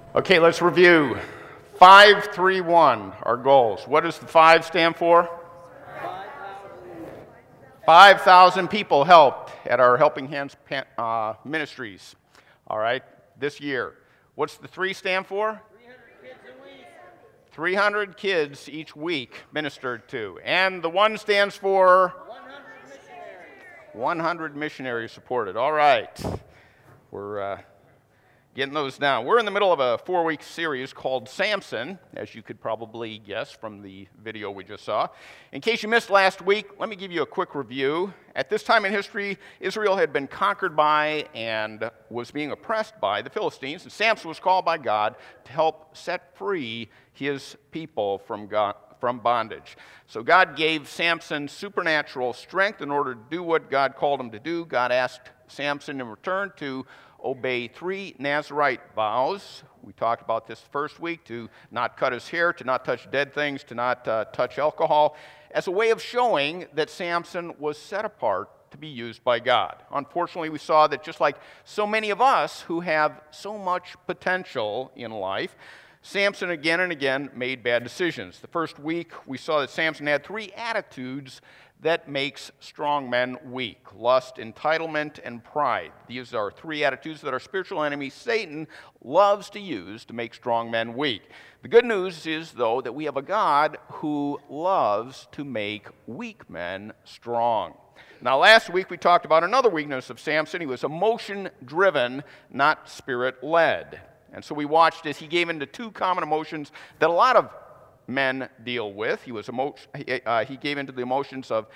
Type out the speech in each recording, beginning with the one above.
Okay, let's review. 531, our goals. What does the 5 stand for? 5,000 people helped at our Helping Hands ministries, all right, this year. What's the 3 stand for? 300 kids a week. 300 kids each week ministered to. And the 1 stands for? 100 missionaries. 100 missionaries supported. All right. We're getting those down. We're in the middle of a 4-week series called Samson, as you could probably guess from the video we just saw. In case you missed last week, let me give you a quick review. At this time in history, Israel had been conquered by and was being oppressed by the Philistines, and Samson was called by God to help set free his people from bondage. So God gave Samson supernatural strength in order to do what God called him to do. God asked Samson in return to obey 3 Nazirite vows. We talked about this first week: to not cut his hair, to not touch dead things, to not touch alcohol, as a way of showing that Samson was set apart to be used by God. Unfortunately, we saw that just like so many of us who have so much potential in life, Samson again and again made bad decisions. The first week, we saw that Samson had 3 attitudes that makes strong men weak: lust, entitlement, and pride. These are 3 attitudes that our spiritual enemy, Satan, loves to use to make strong men weak. The good news is, though, that we have a God who loves to make weak men strong. Now, last week we talked about another weakness of Samson. He was emotion-driven, not spirit-led. And so we watched as he gave into 2 common emotions that a lot of men deal with. He gave into the emotions of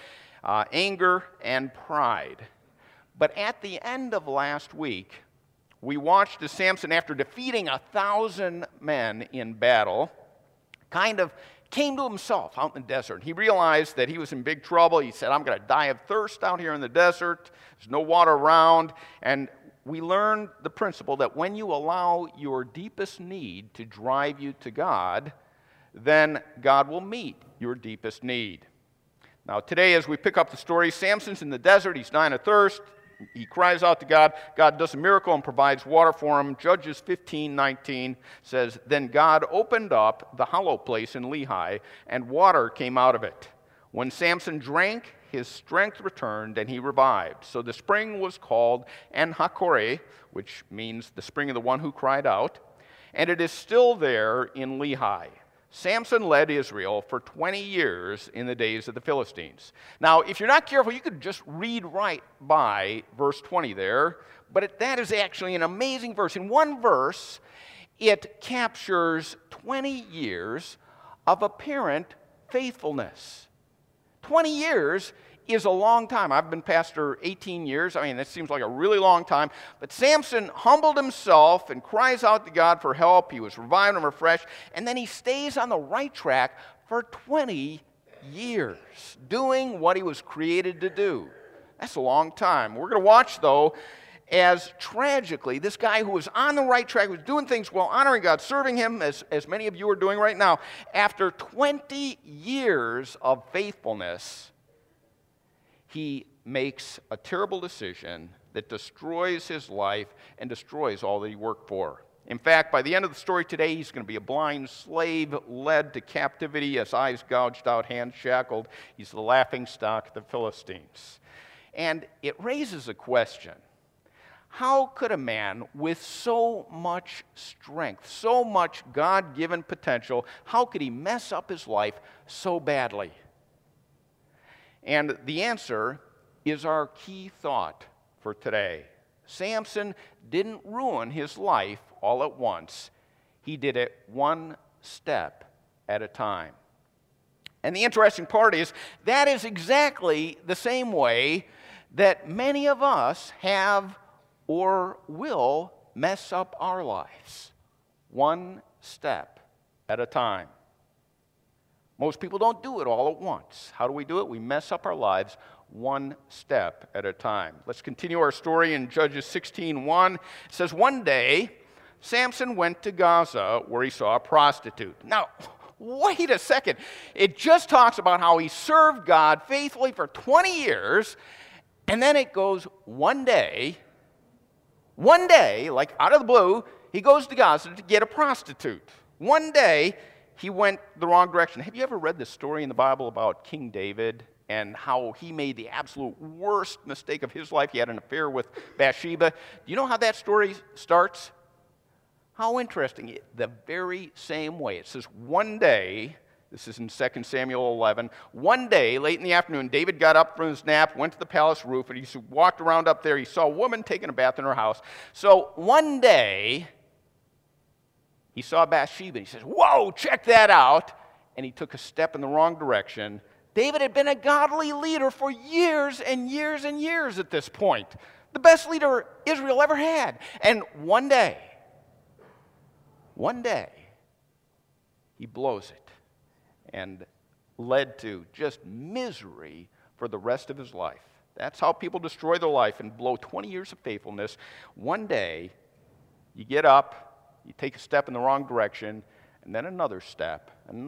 anger and pride. But at the end of last week, we watched as Samson, after defeating 1,000 men in battle, kind of came to himself out in the desert. He realized that he was in big trouble. He said, "I'm going to die of thirst out here in the desert. There's no water around." And we learned the principle that when you allow your deepest need to drive you to God, then God will meet your deepest need. Now today, as we pick up the story, Samson's in the desert. He's dying of thirst. He cries out to God. God does a miracle and provides water for him. Judges 15:19 says, "Then God opened up the hollow place in Lehi, and water came out of it. When Samson drank, his strength returned, and he revived. So the spring was called En-Hakkore, which means the spring of the one who cried out, and it is still there in Lehi." Samson led Israel for 20 years in the days of the Philistines. Now, if you're not careful, you could just read right by verse 20 there, but that is actually an amazing verse. In one verse, it captures 20 years of apparent faithfulness. 20 years is a long time. I've been pastor 18 years. I mean, that seems like a really long time. But Samson humbled himself and cries out to God for help. He was revived and refreshed. And then he stays on the right track for 20 years, doing what he was created to do. That's a long time. We're going to watch, though, as tragically, this guy who was on the right track, was doing things well, honoring God, serving him, as many of you are doing right now, after 20 years of faithfulness, he makes a terrible decision that destroys his life and destroys all that he worked for. In fact, by the end of the story today, he's going to be a blind slave led to captivity, his eyes gouged out, hands shackled. He's the laughingstock of the Philistines. And it raises a question. How could a man with so much strength, so much God-given potential, how could he mess up his life so badly? And the answer is our key thought for today. Samson didn't ruin his life all at once. He did it one step at a time. And the interesting part is that is exactly the same way that many of us have or will mess up our lives. One step at a time. Most people don't do it all at once. How do we do it? We mess up our lives one step at a time. Let's continue our story in Judges 16:1. It says, "One day, Samson went to Gaza where he saw a prostitute." Now, wait a second. It just talks about how he served God faithfully for 20 years, and then it goes one day, like out of the blue, he goes to Gaza to get a prostitute. One day, he went the wrong direction. Have you ever read this story in the Bible about King David and how he made the absolute worst mistake of his life? He had an affair with Bathsheba. Do you know how that story starts? How interesting. The very same way. It says, one day, this is in 2 Samuel 11, one day, late in the afternoon, David got up from his nap, went to the palace roof, and he walked around up there. He saw a woman taking a bath in her house. So one day, he saw Bathsheba, and he says, whoa, check that out. And he took a step in the wrong direction. David had been a godly leader for years and years and years at this point. The best leader Israel ever had. And one day, he blows it and led to just misery for the rest of his life. That's how people destroy their life and blow 20 years of faithfulness. One day, you get up, you take a step in the wrong direction, and then another step,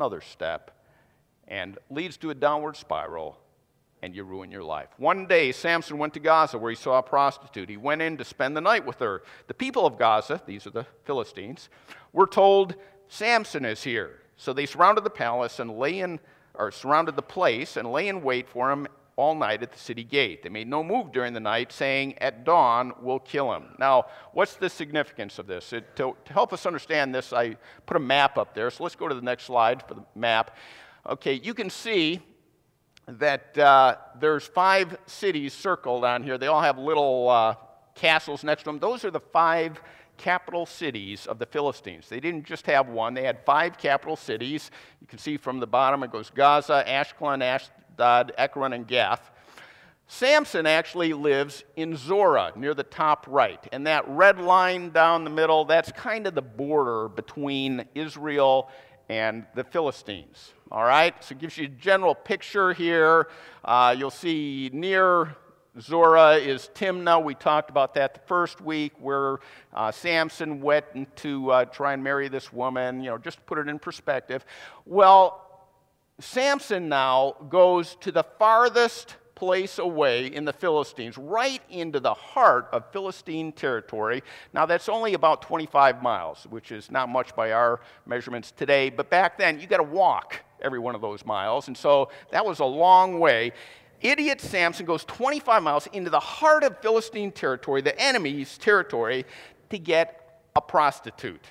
and leads to a downward spiral, and you ruin your life. One day, Samson went to Gaza where he saw a prostitute. He went in to spend the night with her. The people of Gaza, these are the Philistines, were told, Samson is here. So they surrounded the palace and surrounded the place and lay in wait for him all night at the city gate. They made no move during the night, saying, at dawn, we'll kill him. Now, what's the significance of this? To help us understand this, I put a map up there. So let's go to the next slide for the map. Okay, you can see that there's 5 cities circled on here. They all have little castles next to them. Those are the 5 capital cities of the Philistines. They didn't just have one. They had 5 capital cities. You can see from the bottom it goes Gaza, Ashkelon, Ashdod, Ekron, and Gath. Samson actually lives in Zorah, near the top right. And that red line down the middle, that's kind of the border between Israel and the Philistines. All right? So it gives you a general picture here. You'll see near Zorah is Timnah. We talked about that the first week, where Samson went to try and marry this woman, just to put it in perspective. Well, Samson now goes to the farthest place away in the Philistines, right into the heart of Philistine territory. Now, that's only about 25 miles, which is not much by our measurements today, but back then, you got to walk every one of those miles, and so that was a long way. Idiot Samson goes 25 miles into the heart of Philistine territory, the enemy's territory, to get a prostitute.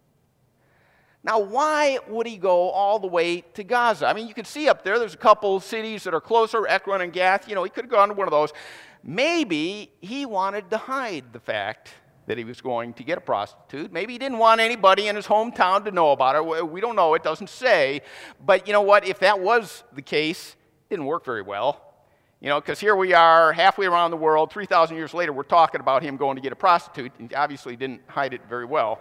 Now, why would he go all the way to Gaza? I mean, you can see up there's a couple cities that are closer, Ekron and Gath. He could have gone to one of those. Maybe he wanted to hide the fact that he was going to get a prostitute. Maybe he didn't want anybody in his hometown to know about it. We don't know. It doesn't say. But you know what? If that was the case, it didn't work very well. Because here we are, halfway around the world, 3,000 years later, we're talking about him going to get a prostitute, and obviously didn't hide it very well.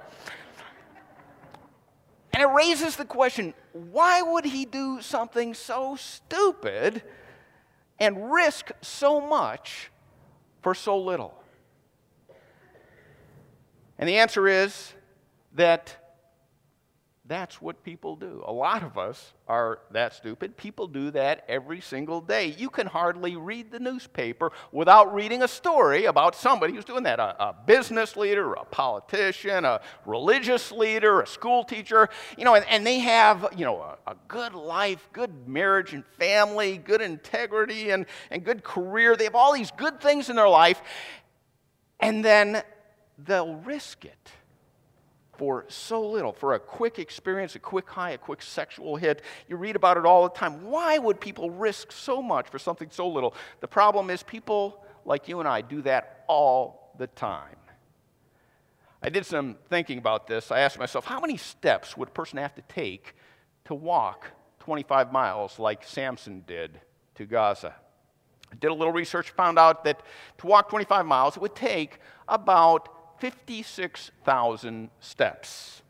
And it raises the question, why would he do something so stupid and risk so much for so little? And the answer is that that's what people do. A lot of us are that stupid. People do that every single day. You can hardly read the newspaper without reading a story about somebody who's doing that. A business leader, a politician, a religious leader, a school teacher, and they have, a good life, good marriage and family, good integrity and good career. They have all these good things in their life, and then they'll risk it for so little, for a quick experience, a quick high, a quick sexual hit. You read about it all the time. Why would people risk so much for something so little? The problem is people like you and I do that all the time. I did some thinking about this. I asked myself, how many steps would a person have to take to walk 25 miles like Samson did to Gaza? I did a little research, found out that to walk 25 miles, it would take about 56,000 steps.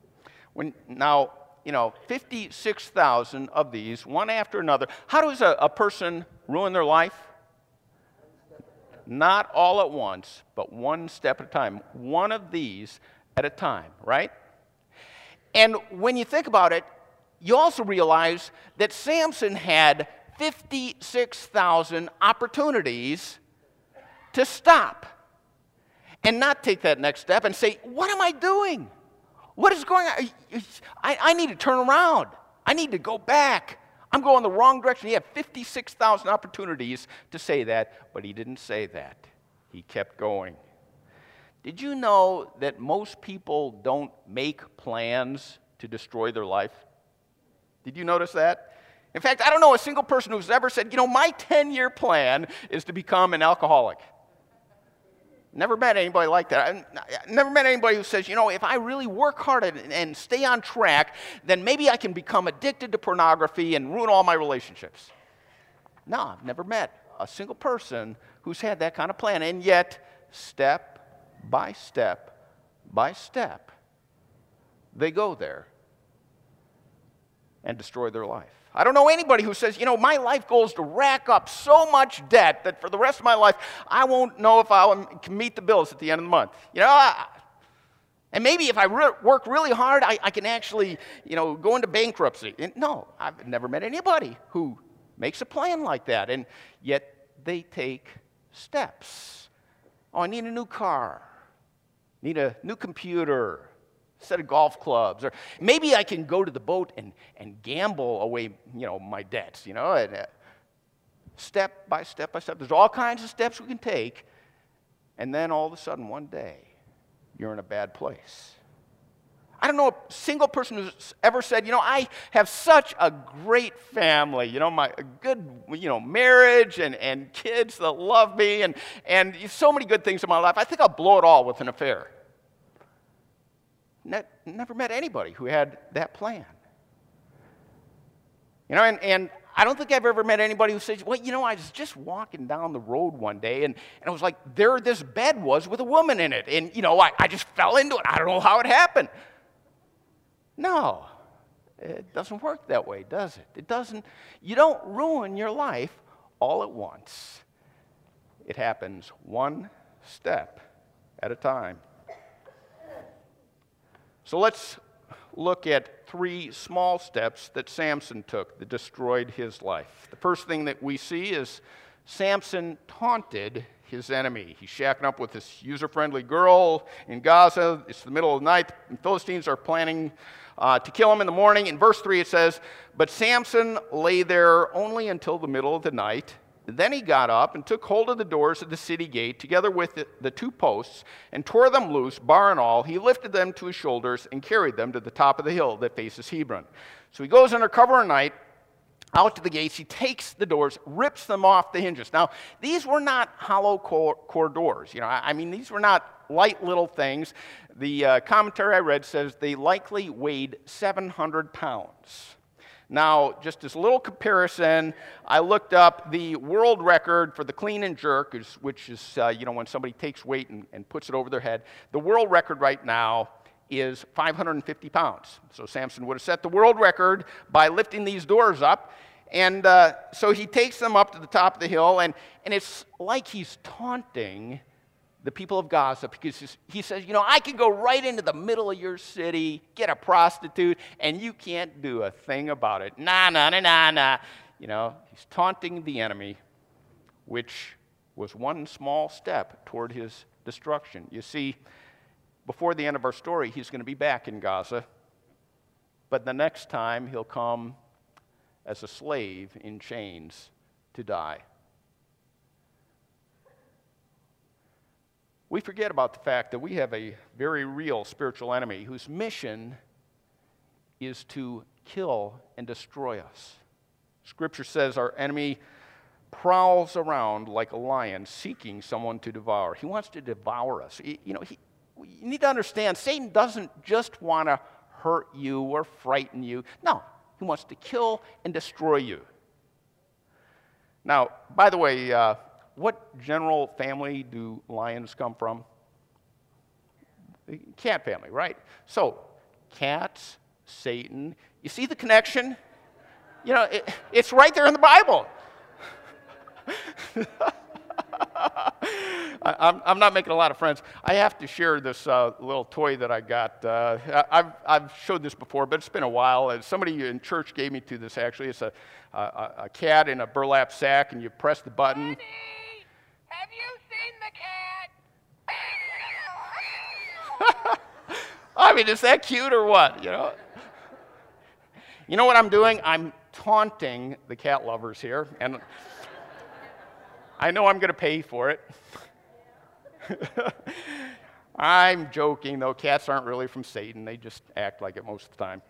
56,000 of these, one after another. How does a person ruin their life? Not all at once, but one step at a time. One of these at a time, right? And when you think about it, you also realize that Samson had 56,000 opportunities to stop. and not take that next step and say, what am I doing? What is going on? I need to turn around. I need to go back. I'm going the wrong direction. He had 56,000 opportunities to say that, but he didn't say that. He kept going. Did you know that most people don't make plans to destroy their life? Did you notice that? In fact, I don't know a single person who's ever said, my 10-year plan is to become an alcoholic. Never met anybody like that. I never met anybody who says, if I really work hard and stay on track, then maybe I can become addicted to pornography and ruin all my relationships. No, I've never met a single person who's had that kind of plan. And yet, step by step by step, they go there and destroy their life. I don't know anybody who says, my life goal is to rack up so much debt that for the rest of my life, I won't know if I can meet the bills at the end of the month. And maybe if I work really hard, I can actually, go into bankruptcy. And no, I've never met anybody who makes a plan like that. And yet they take steps. Oh, I need a new car. Need a new computer. Set of golf clubs, or maybe I can go to the boat and gamble away, my debts, and, step by step by step. There's all kinds of steps we can take, and then all of a sudden, one day, you're in a bad place. I don't know a single person who's ever said, I have such a great family, my good, marriage and kids that love me, and so many good things in my life. I think I'll blow it all with an affair. Never met anybody who had that plan. And I don't think I've ever met anybody who says, I was just walking down the road one day, and I was like, there this bed was with a woman in it, and, I just fell into it. I don't know how it happened. No, it doesn't work that way, does it? It doesn't. You don't ruin your life all at once. It happens one step at a time. So let's look at 3 small steps that Samson took that destroyed his life. The first thing that we see is Samson taunted his enemy. He's shacking up with this user-friendly girl in Gaza. It's the middle of the night, and Philistines are planning to kill him in the morning. In verse 3 it says, "But Samson lay there only until the middle of the night. Then he got up and took hold of the doors of the city gate, together with the 2 posts, and tore them loose, bar and all. He lifted them to his shoulders and carried them to the top of the hill that faces Hebron." So he goes under cover of night, out to the gates. He takes the doors, rips them off the hinges. Now, these were not hollow core doors. These were not light little things. The commentary I read says they likely weighed 700 pounds. Now, just as a little comparison, I looked up the world record for the clean and jerk, which is, when somebody takes weight and puts it over their head. The world record right now is 550 pounds. So Samson would have set the world record by lifting these doors up. And so he takes them up to the top of the hill, and it's like he's taunting the people of Gaza, because he says, I can go right into the middle of your city, get a prostitute, and you can't do a thing about it. Nah. He's taunting the enemy, which was one small step toward his destruction. You see, before the end of our story, he's going to be back in Gaza, but the next time he'll come as a slave in chains to die. We forget about the fact that we have a very real spiritual enemy whose mission is to kill and destroy us. Scripture says our enemy prowls around like a lion seeking someone to devour. He wants to devour us. You need to understand, Satan doesn't just want to hurt you or frighten you. No, he wants to kill and destroy you. Now, by the way, what general family do lions come from? Cat family, right? So, cats, Satan. You see the connection? It's right there in the Bible. I'm not making a lot of friends. I have to share this little toy that I got. I've showed this before, but it's been a while. Somebody in church gave me to this, actually. It's a cat in a burlap sack, and you press the button. Honey, have you seen the cat? I mean, is that cute or what, you know? You know what I'm doing? I'm taunting the cat lovers here, and I know I'm going to pay for it. I'm joking, though. Cats aren't really from Satan. They just act like it most of the time.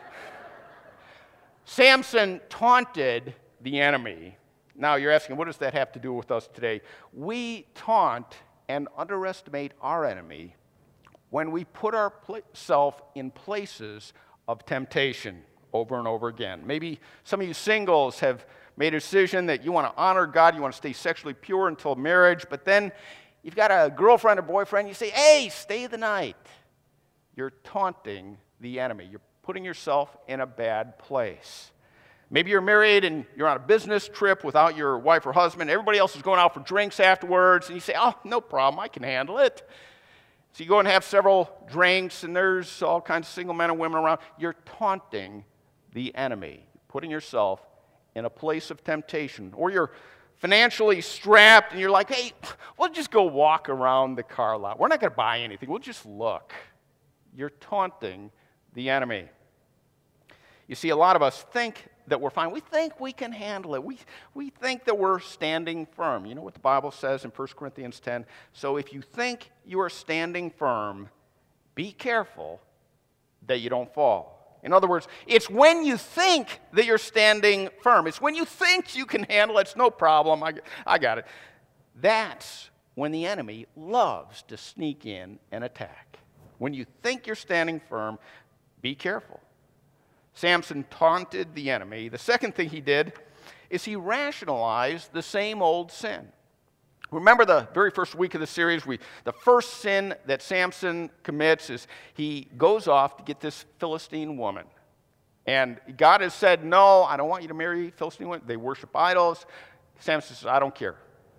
Samson taunted the enemy. Now, you're asking, what does that have to do with us today? We taunt and underestimate our enemy when we put ourselves in places of temptation over and over again. Maybe some of you singles have made a decision that you want to honor God, you want to stay sexually pure until marriage, but then you've got a girlfriend or boyfriend, you say, hey, stay the night. You're taunting the enemy. You're putting yourself in a bad place. Maybe you're married and you're on a business trip without your wife or husband. Everybody else is going out for drinks afterwards, and you say, oh, no problem, I can handle it. So you go and have several drinks, and there's all kinds of single men and women around. You're taunting the enemy, putting yourself in a place of temptation. Or you're financially strapped, and you're like, hey, we'll just go walk around the car lot. We're not going to buy anything. We'll just look. You're taunting the enemy. You see, a lot of us think that we're fine. We think we can handle it. We think that we're standing firm. You know what the Bible says in 1 Corinthians 10? So if you think you are standing firm, be careful that you don't fall. In other words, it's when you think that you're standing firm. It's when you think you can handle it. It's no problem. I got it. That's when the enemy loves to sneak in and attack. When you think you're standing firm, be careful. Samson taunted the enemy. The second thing he did is he rationalized the same old sin. Remember the very first week of the series, the first sin that Samson commits is he goes off to get this Philistine woman. And God has said, no, I don't want you to marry Philistine women. They worship idols. Samson says, I don't care.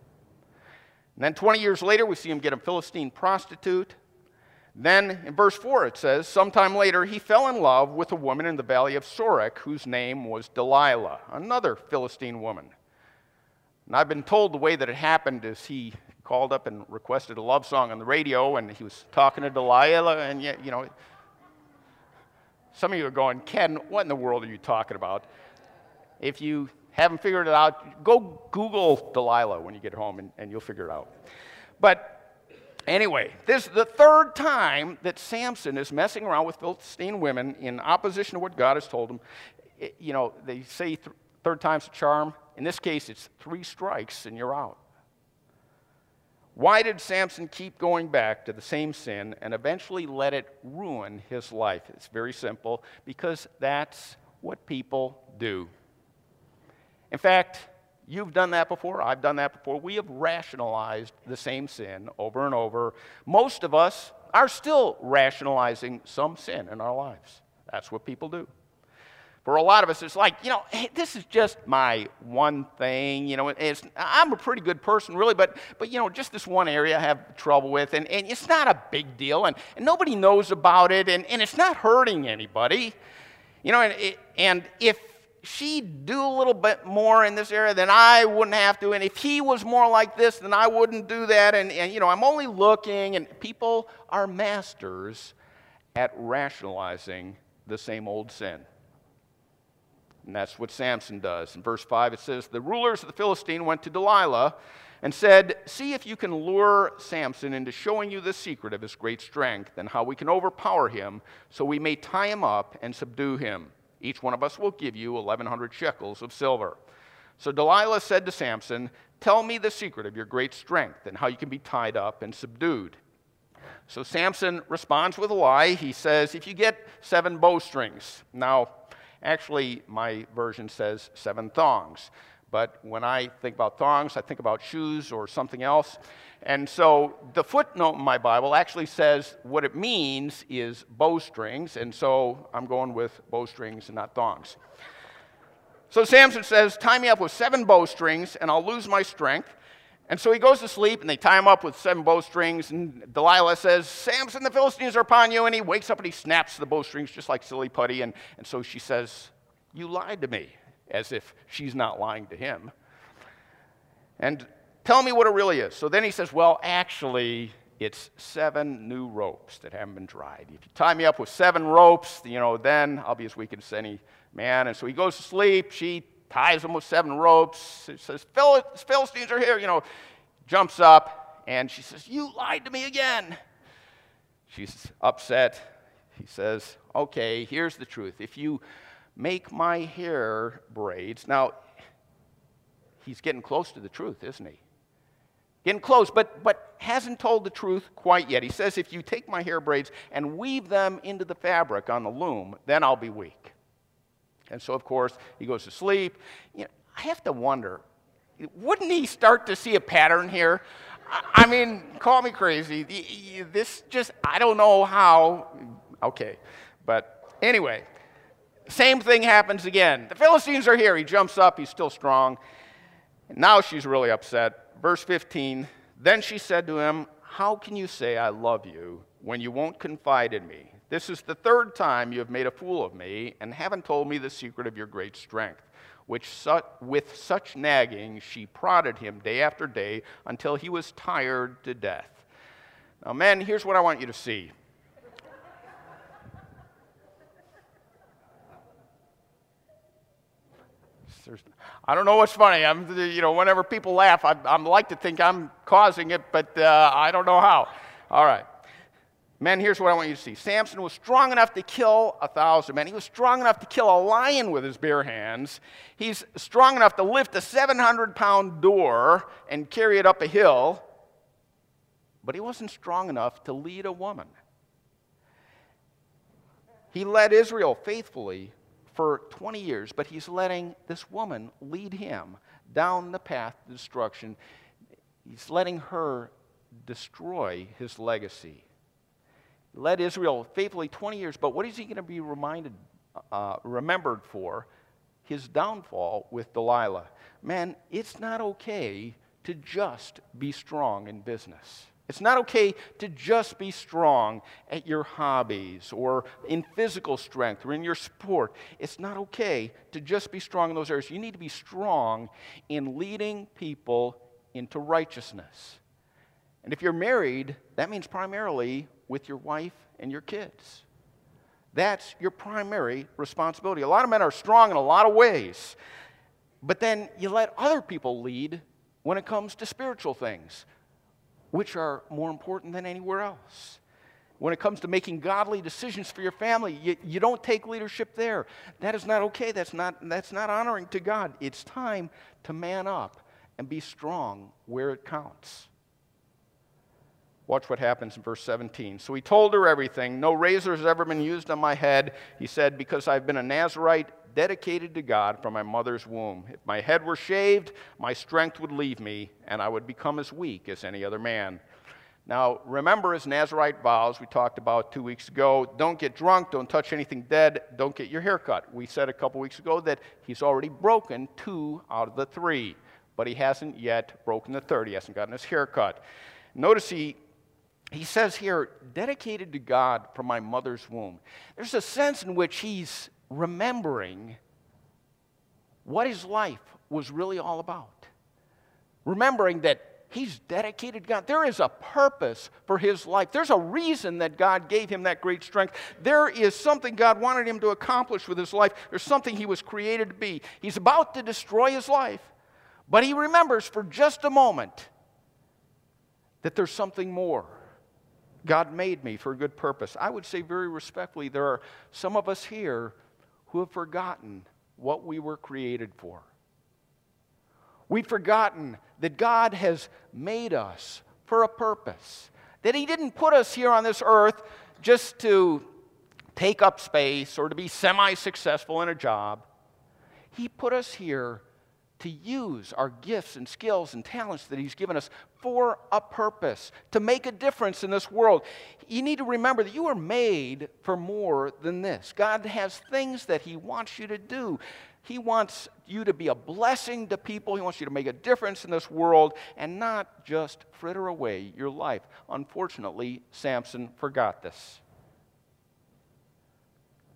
And then 20 years later, we see him get a Philistine prostitute. Then in verse 4 it says, sometime later he fell in love with a woman in the valley of Sorek whose name was Delilah, another Philistine woman. And I've been told the way that it happened is he called up and requested a love song on the radio, and he was talking to Delilah, and yet, you know, some of you are going, Ken, what in the world are you talking about? If you haven't figured it out, go Google Delilah when you get home, and you'll figure it out. But anyway, this is the third time that Samson is messing around with Philistine women in opposition to what God has told him. You know, they say third time's a charm. In this case, it's 3 strikes and you're out. Why did Samson keep going back to the same sin and eventually let it ruin his life? It's very simple, because that's what people do. In fact, you've done that before. I've done that before. We have rationalized the same sin over and over. Most of us are still rationalizing some sin in our lives. That's what people do. For a lot of us, it's like, you know, hey, this is just my one thing. You know, I'm a pretty good person, really, but you know, just this one area I have trouble with, and it's not a big deal, and nobody knows about it, and it's not hurting anybody. You know, and if she'd do a little bit more in this area, then I wouldn't have to. And if he was more like this, then I wouldn't do that. And you know, I'm only looking. And people are masters at rationalizing the same old sin. And that's what Samson does. In verse 5, it says, the rulers of the Philistine went to Delilah and said, see if you can lure Samson into showing you the secret of his great strength and how we can overpower him so we may tie him up and subdue him. Each one of us will give you 1,100 shekels of silver. So Delilah said to Samson, tell me the secret of your great strength and how you can be tied up and subdued. So Samson responds with a lie. He says, if you get 7 bowstrings. Now, actually, my version says 7 thongs. But when I think about thongs, I think about shoes or something else. And so the footnote in my Bible actually says what it means is bowstrings. And so I'm going with bowstrings and not thongs. So Samson says, tie me up with 7 bowstrings and I'll lose my strength. And so he goes to sleep, and they tie him up with 7 bowstrings, and Delilah says, Samson, the Philistines are upon you, and he wakes up and he snaps the bowstrings just like silly putty, and so she says, you lied to me, as if she's not lying to him. And tell me what it really is. So then he says, well, actually, it's 7 new ropes that haven't been tried. If you tie me up with 7 ropes, then I'll be as weak as any man. And so he goes to sleep. She ties him with 7 ropes. She says, Philistines are here, jumps up, and she says, you lied to me again. She's upset. He says, okay, here's the truth. If you make my hair braids, now, he's getting close to the truth, isn't he? Getting close, but hasn't told the truth quite yet. He says, if you take my hair braids and weave them into the fabric on the loom, then I'll be weak. And so, of course, he goes to sleep. I have to wonder, wouldn't he start to see a pattern here? I mean, call me crazy. This just, I don't know how. Okay, but anyway, same thing happens again. The Philistines are here. He jumps up. He's still strong. And now she's really upset. Verse 15, then she said to him, how can you say I love you when you won't confide in me? This is the 3rd time you have made a fool of me and haven't told me the secret of your great strength. With such nagging, she prodded him day after day until he was tired to death. Now, men, here's what I want you to see. I don't know what's funny. Whenever people laugh, I like to think I'm causing it, but I don't know how. All right. Men, here's what I want you to see. Samson was strong enough to kill 1,000 men. He was strong enough to kill a lion with his bare hands. He's strong enough to lift a 700-pound door and carry it up a hill. But he wasn't strong enough to lead a woman. He led Israel faithfully for 20 years, but he's letting this woman lead him down the path to destruction. He's letting her destroy his legacy. He led Israel faithfully 20 years, but what is he going to be remembered for? His downfall with Delilah. Man, it's not okay to just be strong in business. It's not okay to just be strong at your hobbies or in physical strength or in your sport. It's not okay to just be strong in those areas. You need to be strong in leading people into righteousness. And if you're married, that means primarily with your wife and your kids. That's your primary responsibility. A lot of men are strong in a lot of ways, but then you let other people lead when it comes to spiritual things, which are more important than anywhere else. When it comes to making godly decisions for your family, you don't take leadership there. That is not okay. That's not honoring to God. It's time to man up and be strong where it counts. Watch what happens in verse 17. So he told her everything. No razor has ever been used on my head. He said, because I've been a Nazirite dedicated to God from my mother's womb. If my head were shaved, my strength would leave me, and I would become as weak as any other man. Now, remember his Nazirite vows we talked about 2 weeks ago. Don't get drunk, don't touch anything dead, don't get your hair cut. We said a couple weeks ago that he's already broken 2 out of the 3, but he hasn't yet broken the 3rd. He hasn't gotten his hair cut. Notice he says here, dedicated to God from my mother's womb. There's a sense in which he's remembering what his life was really all about. Remembering that he's dedicated to God. There is a purpose for his life. There's a reason that God gave him that great strength. There is something God wanted him to accomplish with his life. There's something he was created to be. He's about to destroy his life, but he remembers for just a moment that there's something more. God made me for a good purpose. I would say very respectfully, there are some of us here who have forgotten what we were created for. We've forgotten that God has made us for a purpose, that he didn't put us here on this earth just to take up space or to be semi-successful in a job. He put us here to use our gifts and skills and talents that he's given us for a purpose, to make a difference in this world. You need to remember that you are made for more than this. God has things that he wants you to do. He wants you to be a blessing to people. He wants you to make a difference in this world and not just fritter away your life. Unfortunately, Samson forgot this.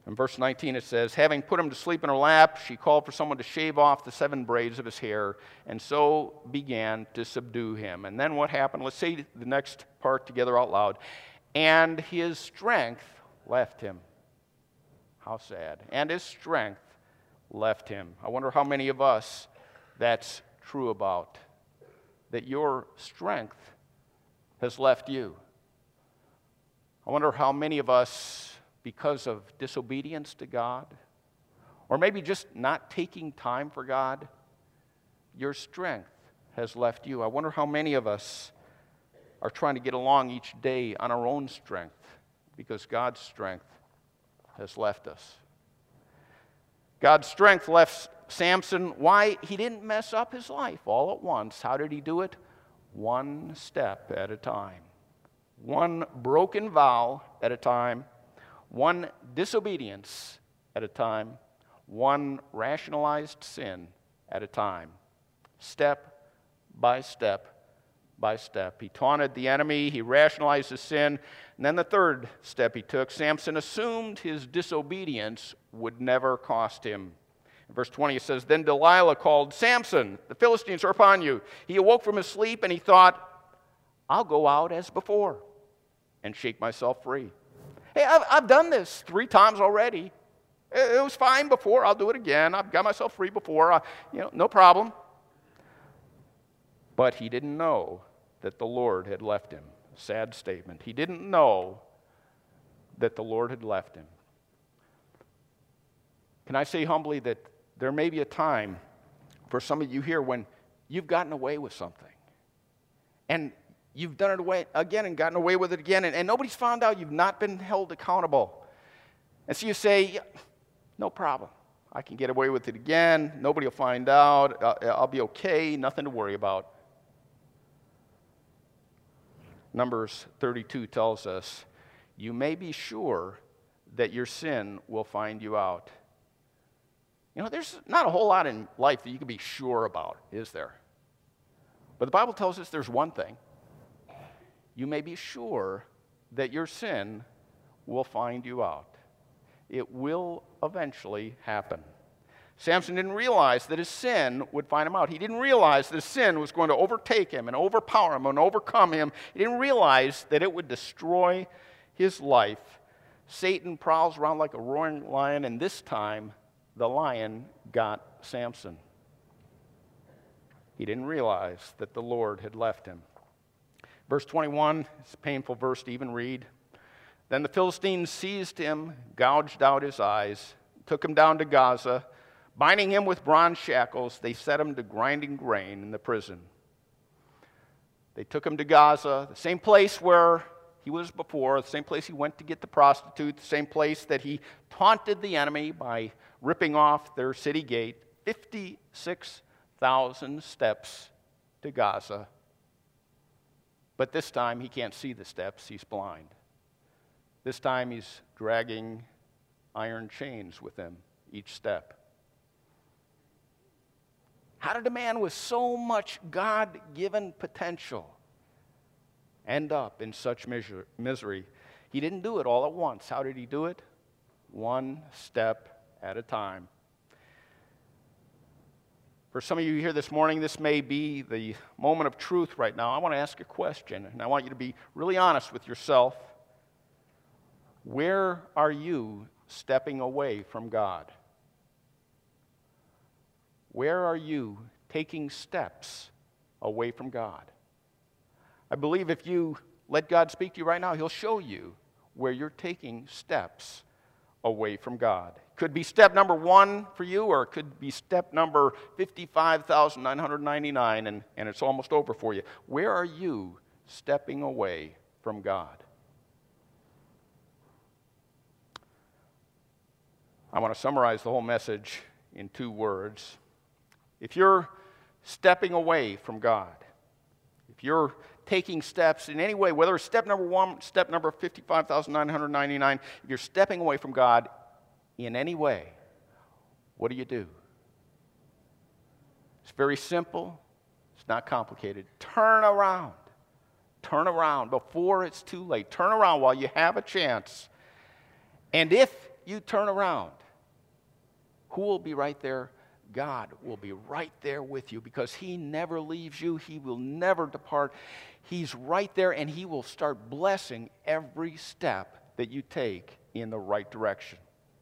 In verse 19 it says, having put him to sleep in her lap, she called for someone to shave off the 7 braids of his hair, and so began to subdue him. And then what happened? Let's say the next part together out loud. And his strength left him. How sad. And his strength left him. I wonder how many of us that's true about. That your strength has left you. I wonder how many of us, because of disobedience to God, or maybe just not taking time for God, your strength has left you. I wonder how many of us are trying to get along each day on our own strength because God's strength has left us. God's strength left Samson. Why? He didn't mess up his life all at once. How did he do it? One step at a time. One broken vow at a time. One disobedience at a time. One rationalized sin at a time. Step by step by step. He taunted the enemy. He rationalized his sin. And then the third step he took, Samson assumed his disobedience would never cost him. In verse 20 it says, then Delilah called, Samson, the Philistines are upon you. He awoke from his sleep and he thought, I'll go out as before and shake myself free. Hey, I've done this 3 times already. It was fine before. I'll do it again. I've got myself free before. No problem. But he didn't know that the Lord had left him. Sad statement. He didn't know that the Lord had left him. Can I say humbly that there may be a time for some of you here when you've gotten away with something. And you've done it away again and gotten away with it again, and nobody's found out. You've not been held accountable. And so you say, yeah, no problem. I can get away with it again. Nobody will find out. I'll be okay. Nothing to worry about. Numbers 32 tells us, you may be sure that your sin will find you out. There's not a whole lot in life that you can be sure about, is there? But the Bible tells us there's one thing. You may be sure that your sin will find you out. It will eventually happen. Samson didn't realize that his sin would find him out. He didn't realize that his sin was going to overtake him and overpower him and overcome him. He didn't realize that it would destroy his life. Satan prowls around like a roaring lion, and this time the lion got Samson. He didn't realize that the Lord had left him. Verse 21, it's a painful verse to even read. Then the Philistines seized him, gouged out his eyes, took him down to Gaza. Binding him with bronze shackles, they set him to grinding grain in the prison. They took him to Gaza, the same place where he was before, the same place he went to get the prostitute, the same place that he taunted the enemy by ripping off their city gate. 56,000 steps to Gaza. But this time he can't see the steps, he's blind. This time he's dragging iron chains with him each step. How did a man with so much God-given potential end up in such misery? He didn't do it all at once. How did he do it? One step at a time. For some of you here this morning, this may be the moment of truth right now. I want to ask a question, and I want you to be really honest with yourself. Where are you stepping away from God? Where are you taking steps away from God? I believe if you let God speak to you right now, He'll show you where you're taking steps away from God. Could be step number 1 for you, or it could be step number 55,999, and it's almost over for you. Where are you stepping away from God? I want to summarize the whole message in 2 words. If you're stepping away from God, if you're taking steps in any way, whether it's step number 1, step number 55,999, if you're stepping away from God in any way, what do? It's very simple. It's not complicated. Turn around. Turn around before it's too late. Turn around while you have a chance. And if you turn around, who will be right there? God will be right there with you because He never leaves you. He will never depart. He's right there, and He will start blessing every step that you take in the right direction.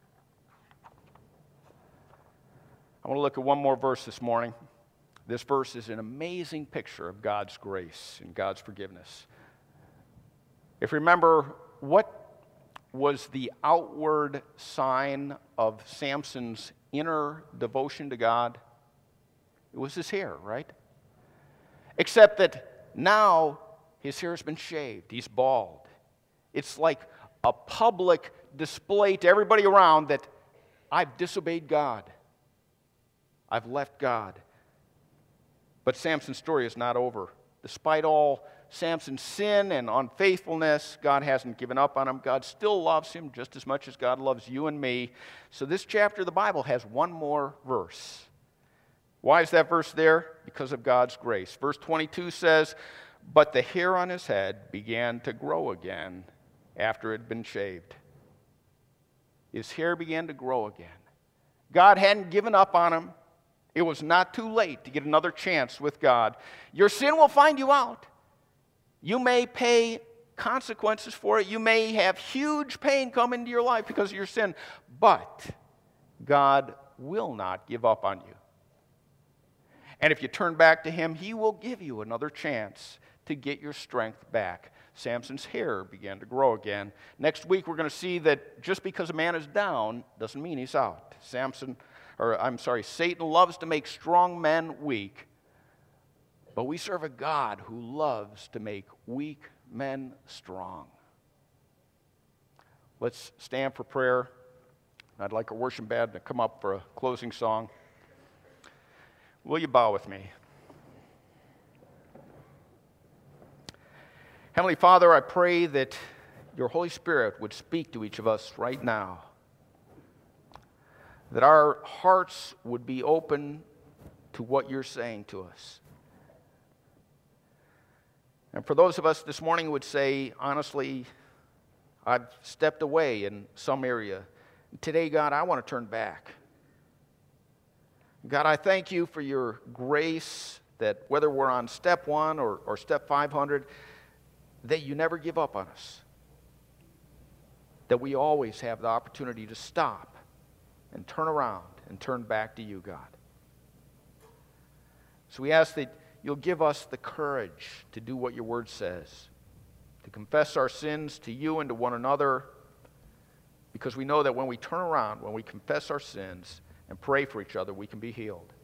I want to look at one more verse this morning. This verse is an amazing picture of God's grace and God's forgiveness. If you remember, what was the outward sign of Samson's inner devotion to God? It was his hair, right? Except that now his hair has been shaved. He's bald. It's like a public display to everybody around that I've disobeyed God. I've left God. But Samson's story is not over. Despite all Samson's sin and unfaithfulness, God hasn't given up on him. God still loves him just as much as God loves you and me. So this chapter of the Bible has one more verse. Why is that verse there? Because of God's grace. Verse 22 says, "But the hair on his head began to grow again after it had been shaved." His hair began to grow again. God hadn't given up on him. It was not too late to get another chance with God. Your sin will find you out. You may pay consequences for it. You may have huge pain come into your life because of your sin. But God will not give up on you. And if you turn back to Him, He will give you another chance to get your strength back. Samson's hair began to grow again. Next week, we're going to see that just because a man is down doesn't mean he's out. Satan loves to make strong men weak, but we serve a God who loves to make weak men strong. Let's stand for prayer. I'd like our worship band to come up for a closing song. Will you bow with me? Heavenly Father, I pray that your Holy Spirit would speak to each of us right now, that our hearts would be open to what you're saying to us. And for those of us this morning who would say, honestly, I've stepped away in some area. Today, God, I want to turn back. God, I thank you for your grace that whether we're on step 1 or step 500, that you never give up on us. That we always have the opportunity to stop and turn around and turn back to you, God. So we ask that you'll give us the courage to do what your word says, to confess our sins to you and to one another, because we know that when we turn around, when we confess our sins and pray for each other, we can be healed.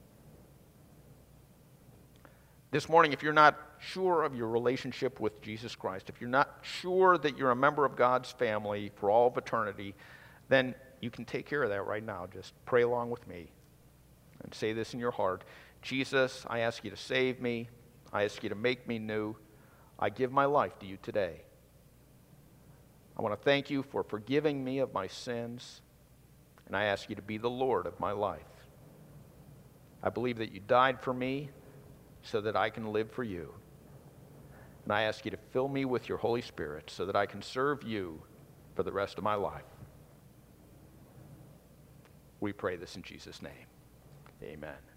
This morning, if you're not sure of your relationship with Jesus Christ, if you're not sure that you're a member of God's family for all of eternity, then you can take care of that right now. Just pray along with me and say this in your heart. Jesus, I ask you to save me. I ask you to make me new. I give my life to you today. I want to thank you for forgiving me of my sins, and I ask you to be the Lord of my life. I believe that you died for me so that I can live for you. And I ask you to fill me with your Holy Spirit so that I can serve you for the rest of my life. We pray this in Jesus' name. Amen.